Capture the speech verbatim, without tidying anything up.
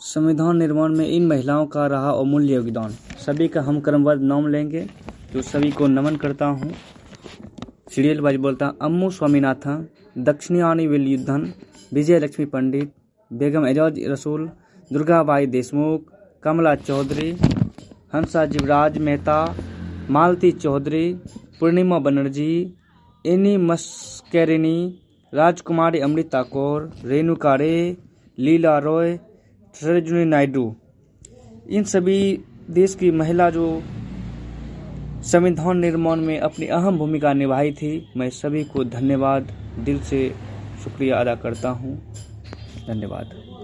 संविधान निर्माण में इन महिलाओं का रहा अमूल्य योगदान। सभी का हम क्रमबद्ध नाम लेंगे, तो सभी को नमन करता हूँ। सीरियल बाज बोलता अम्मू स्वामीनाथन, दक्षिणानी विलयुद्धन, विजय लक्ष्मी पंडित, बेगम एजाज रसूल, दुर्गाबाई देशमुख, कमला चौधरी, हंसा जीवराज मेहता, मालती चौधरी, पूर्णिमा बनर्जी, एनी मस्केरिनी, राजकुमारी अमृता कौर, रेणुका रे, लीला रॉय, सरोजिनी नायडू, इन सभी देश की महिला जो संविधान निर्माण में अपनी अहम भूमिका निभाई थी। मैं सभी को धन्यवाद, दिल से शुक्रिया अदा करता हूँ। धन्यवाद।